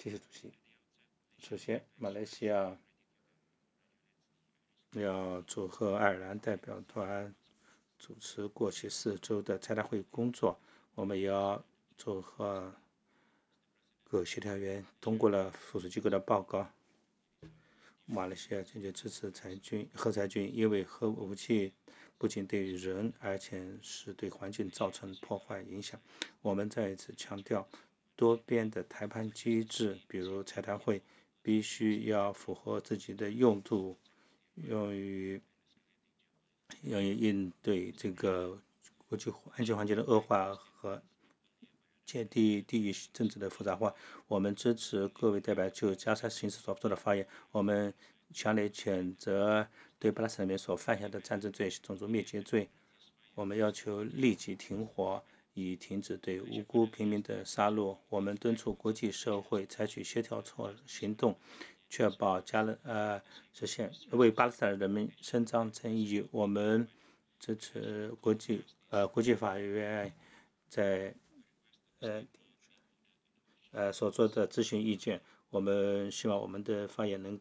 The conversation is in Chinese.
谢谢主席。首先，马来西亚要祝贺爱尔兰代表团主持过去4周的财谈会工作，我们也要祝贺各协调员通过了附属机构的报告。马来西亚坚决支持核裁军，因为核武器不仅对人，而且是对环境造成破坏影响。我们再一次强调，多边的谈判机制，比如财谈会，必须要符合自己的用途，用于应对这个国际安全环境的恶化和地域政治的复杂化。我们支持各位代表就加沙形势所做的发言。我们强烈谴责对巴勒斯坦人民所犯下的战争罪、种族灭绝罪。我们要求立即停火，以停止对无辜平民的杀戮。我们敦促国际社会采取协调行动，确保实现为巴勒斯坦人民伸张正义。我们支持国际法院在所做的咨询意见。我们希望我们的发言能